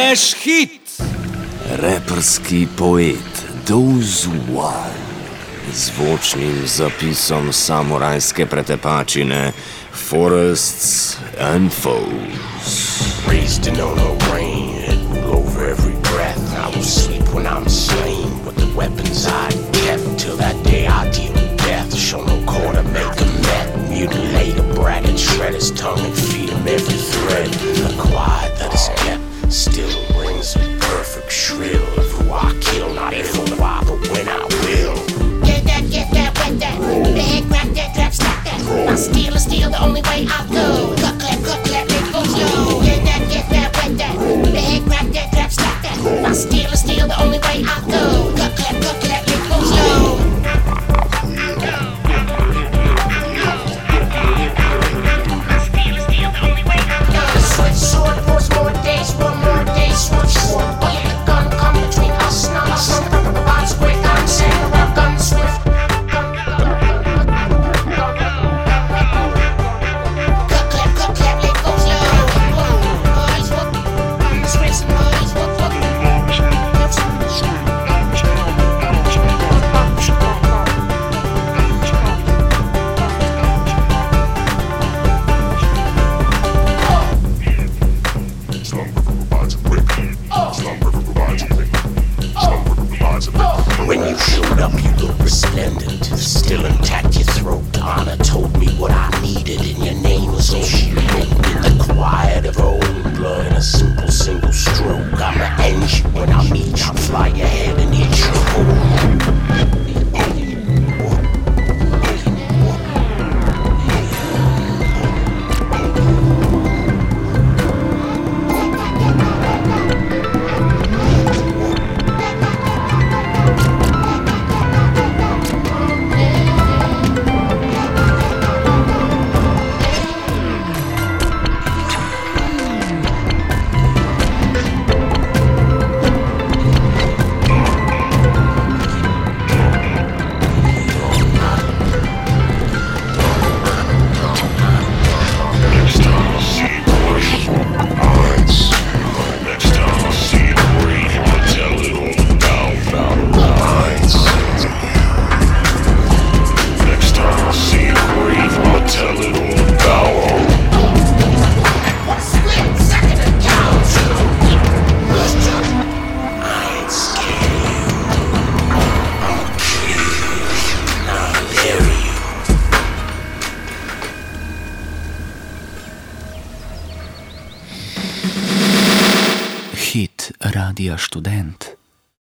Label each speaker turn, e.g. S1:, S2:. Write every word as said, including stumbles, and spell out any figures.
S1: Trash hit!
S2: Reperski poet Dozual zvočnim zapisom samurajske pretepačine Forests and Foes.
S3: Raised to know no rain, it rule over every breath. I will sleep when I'm slain with the weapons I kept till that day I deal with death. Show no quarter, make a met, mutilate a braggart, shred his tongue and feed him every thread. The quiet that is kept still rings a perfect shrill of who I kill, not if or why, but when I will.
S4: Get that, get that, wet that. Big grab that, grab, stack that. I steal, I steal the only way I go. Cut, clap, cut, clap, it goes slow. Get that, get that, wet that. Big grab that, grab, stack that. I steal, I steal the only way I go. Cut, clap, cut, clap, it goes slow. Switch sword, force more days, one more day, switch sword. But the gun come between us, not us. Bots quick, I'm saying our gun swift. Cut, clap, cut, clap, it goes low. Boys, what? Switch some boys, what? When you showed up, you looked resplendent, still intact your throat. Honor told me what I needed, and your name was all she wrote. In the quiet of her own blood, in a simple single stroke, I'ma end you when I meet you. Fly your head and hit your hole.
S2: Hit Radia Študent.